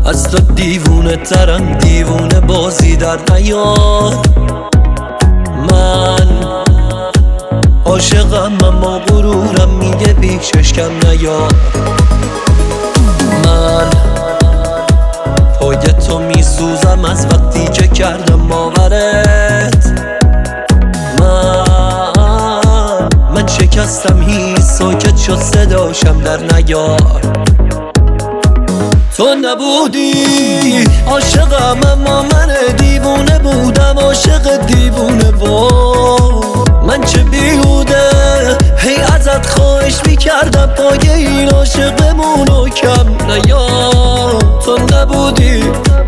از تو دیوونه ترم، دیوونه بازی در نیار. من عاشقم اما غرورم میگه بیشش کم نیار. من پای تو میسوزم از وقتی که کردم باورت. من شکستم هیچ ساکت شد صداشم در نیار. تو نبودی عاشقم اما من دیوونه بودم، عاشق دیوونه من چه بیهوده هی ازت خواهش میکردم پای این عاشقمونو کم نیار. تو نبودی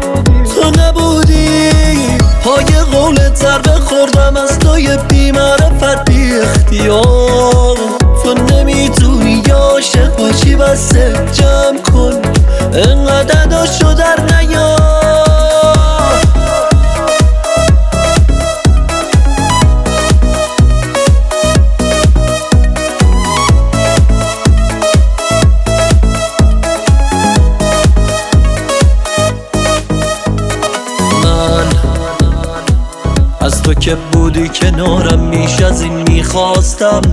پای قولت ضربه خوردم از توی بی معرفت بی اختیار. تو نمیتونی عاشق باشی بسه جمع کن انقدر داشو در نیار. من از تو که بودی کنارم میش از این میخواستم.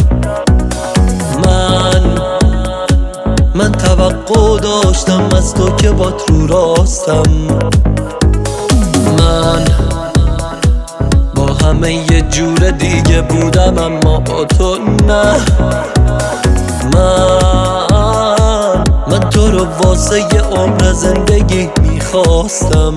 من توقع داشتم از تو که بات رو راستم. من با همه یه جور دیگه بودم اما با تو نه. من تو رو واسه یه عمر زندگی میخواستم.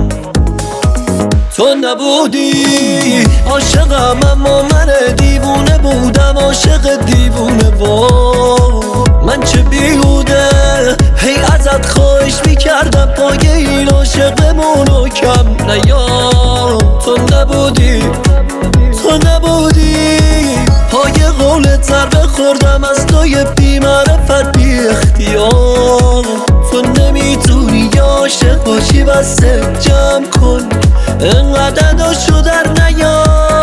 تو نبودی عاشقم اما من دیوونه بودم، عاشق دیوونه من چه بیهوده هی ازت خواهش میکردم پای این عاشقمونو کم نیار. تو نبودی پای قولت ضربه خوردم از توی بی معرفت بی اختیار. تو نمیتونی عاشق باشی بسه جمع کن انقدر داشو در نیار.